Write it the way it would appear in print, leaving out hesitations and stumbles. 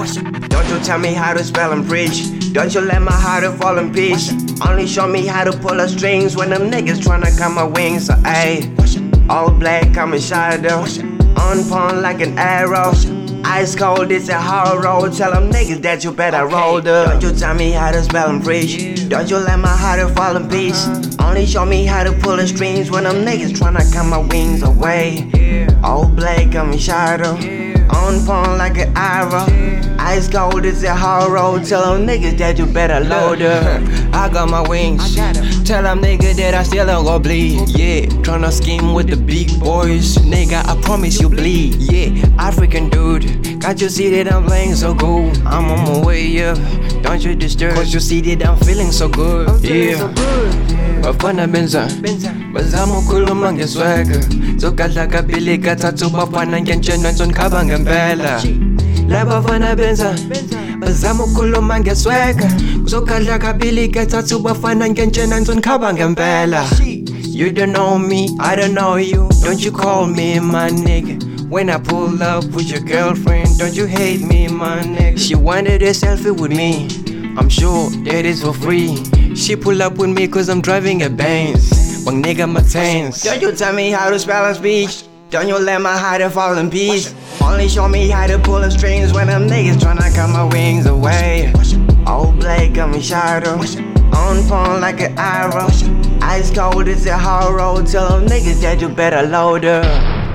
Don't you tell me how to spell and preach. Don't you let my heart fall in peace. Only show me how to pull the strings when them niggas tryna cut my wings. So ayy, all black, coming shadow, on point like an arrow. Ice cold, it's a hard road. Tell them niggas that you better roll up. Don't you tell me how to spell and preach. Don't you let my heart fall in peace. Only show me how to pull the strings when them niggas tryna cut my wings away. All black, coming shadow, on point like an arrow. Ice cold, it's a hard road. Tell them niggas that you better load up. I got my wings. Tell them niggas that I still don't go bleed. Yeah, tryna scheme with the big boys. Nigga, I promise you bleed. Yeah, African dude, can't you see that I'm playing so good? I'm on my way up, don't you disturb. Cause you see that I'm feeling so good. Yeah, bafana benza bazama ukhuluma ngeswagger. Zokadla kabili kathathu bafana ngentshenwa ntsonkhaba ngempela. La bafana benza bazama ukhuluma ngeswagger. Zokadla kabili kathathu bafana ngentshenwa ntsonkhaba ngempela. You don't know me, I don't know you. Don't you call me my nigga when I pull up with your girlfriend. Don't you hate me, my nigga. She wanted a selfie with me, I'm sure that is for free. She pull up with me cause I'm driving a Benz. Bang nigga my tains. Don't you tell me how to spell and speech. Don't you let my heart fall in peace. Only show me how to pull the strings when them niggas tryna cut my wings away. All black, got me shadow, on point like an arrow. Ice cold, it's a hard road. Tell them niggas that you better load up.